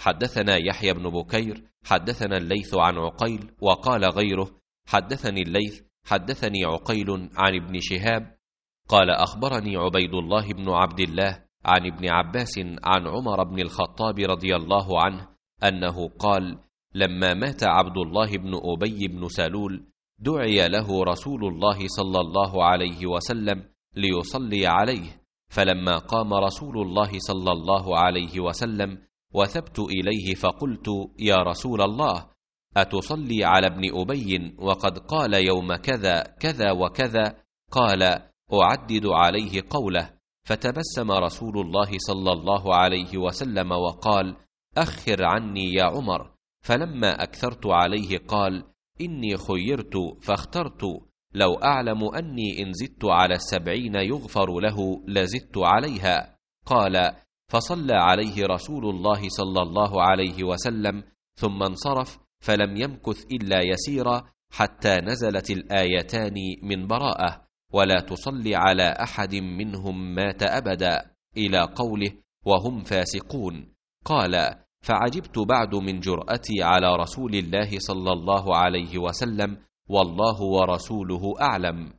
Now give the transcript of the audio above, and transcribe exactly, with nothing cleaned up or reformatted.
حدثنا يحيى بن بكير حدثنا الليث عن عقيل، وقال غيره حدثني الليث حدثني عقيل عن ابن شهاب قال أخبرني عبيد الله بن عبد الله عن ابن عباس عن عمر بن الخطاب رضي الله عنه أنه قال: لما مات عبد الله بن أبي بن سلول دعي له رسول الله صلى الله عليه وسلم ليصلي عليه، فلما قام رسول الله صلى الله عليه وسلم وثبت إليه فقلت: يا رسول الله، أتصلي على ابن أبي وقد قال يوم كذا كذا وكذا؟ قال: أعدد عليه قوله. فتبسم رسول الله صلى الله عليه وسلم وقال: أخر عني يا عمر. فلما أكثرت عليه قال: إني خيرت فاخترت، لو أعلم أني إن زدت على السبعين يغفر له لزدت عليها. قال: فصلى عليه رسول الله صلى الله عليه وسلم ثم انصرف، فلم يمكث إلا يسيرا حتى نزلت الآيتان من براءة: ولا تصلي على أحد منهم مات أبدا، إلى قوله: وهم فاسقون. قال: فعجبت بعد من جرأتي على رسول الله صلى الله عليه وسلم، والله ورسوله أعلم.